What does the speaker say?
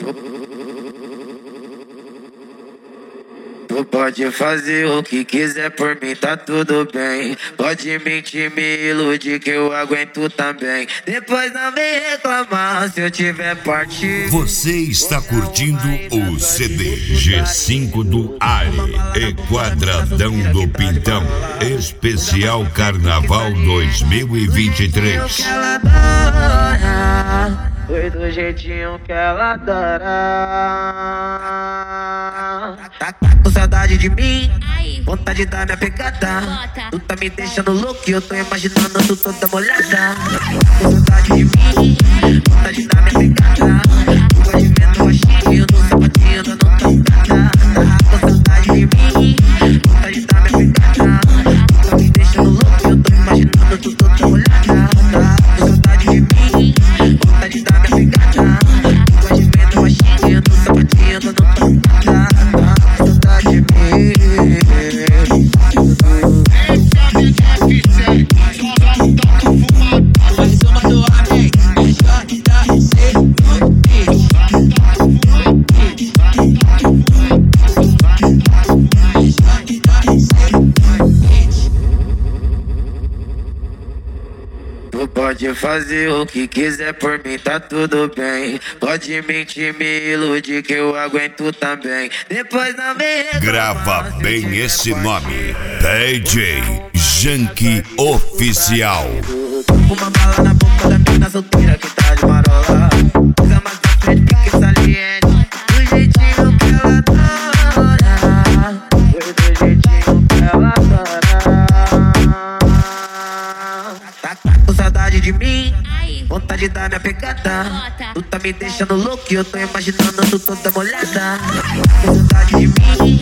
Tu pode fazer o que quiser por mim, tá tudo bem. Pode mentir, me iludir que eu aguento também. Depois não vem reclamar se eu tiver partido. Você está curtindo o CD G5 do Ali e Quadradão do Pintão, especial Carnaval 2023. Ela adora, foi do jeitinho que ela adora. Tá com saudade de mim, vontade da minha pegada. Tu tá me deixando louco e eu tô imaginando tu toda molhada. Com saudade de mim, vontade da minha pegada. Tu vai de vendo baixinho no sapatinho dando tocada. Com saudade de mim, vontade da minha pegada. Tu tá me deixando louco e eu tô imaginando tu toda molhada. Com saudade de mim, vontade da minha pegada. Tu vai de vendo baixinho no sapatinho dando tocada. Tu pode fazer o que quiser por mim, tá tudo bem. Pode mentir, me iludir que eu aguento também. Depois não vem reclamar. Grava bem esse nome: DJ Janky Oficial. Uma bala na boca da mina solteira que tá de marola. Usa mais pra frente que saliente. Do jeitinho que ela adora. Foi do jeitinho que ela adora. Tá com saudade de mim, vontade da minha pegada. Tu tá me deixando louco e eu tô imaginando tu toda molhada. Com saudade de mim,